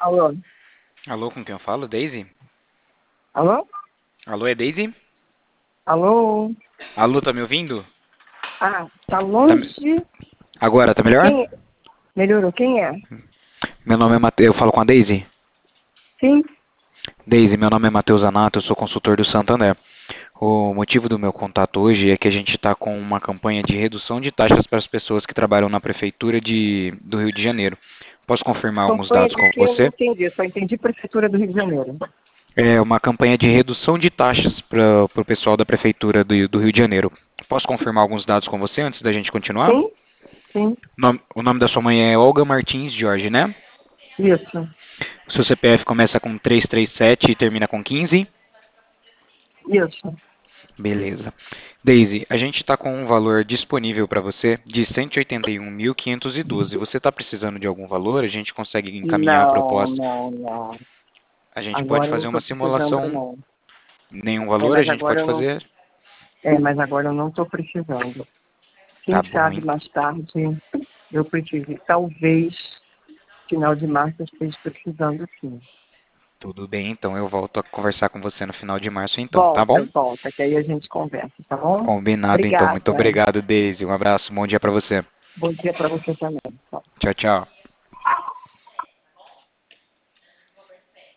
Alô? Alô, com quem eu falo? Daisy? Alô? Alô, é Daisy? Alô? Alô, tá me ouvindo? Ah, tá Tá longe. me- Agora, tá melhor? Quem é? Melhorou, quem é? Meu nome é Matheus. Eu falo com a Daisy? Sim? Daisy, meu nome é Matheus Anato, eu sou consultor do Santander. O motivo do meu contato hoje é que a gente está com uma campanha de redução de taxas para as pessoas que trabalham na prefeitura do Rio de Janeiro. Posso confirmar alguns Campanha dados de com que eu não você? entendi, só entendi Prefeitura do Rio de Janeiro. É uma campanha de redução de taxas para o pessoal da prefeitura do Rio de Janeiro. Posso confirmar alguns dados com você antes da gente continuar? Sim? Sim, O nome da sua mãe é Olga Martins Jorge, né? isso, Seu CPF começa com 337 e termina com 15? isso. Beleza. Daisy, a gente está com um valor disponível para você de 181.512. Você está precisando de algum valor? A gente consegue encaminhar a Não, proposta. não, não. A gente pode Agora eu não fazer uma estou precisando, simulação. não. Nenhum É, valor a mas gente agora pode eu não. fazer? Mas agora eu não estou precisando. Tá Quem bom, sabe hein? mais tarde eu precise. Talvez final de março eu esteja precisando, sim. Tudo bem, então eu volto a conversar com você no final de março, então, tá Volta, bom? volta, que aí a gente conversa, tá bom? Combinado, então. Muito Obrigada. obrigado, Daisy. Um abraço, bom dia para você. Bom dia para você também. Tchau, tchau.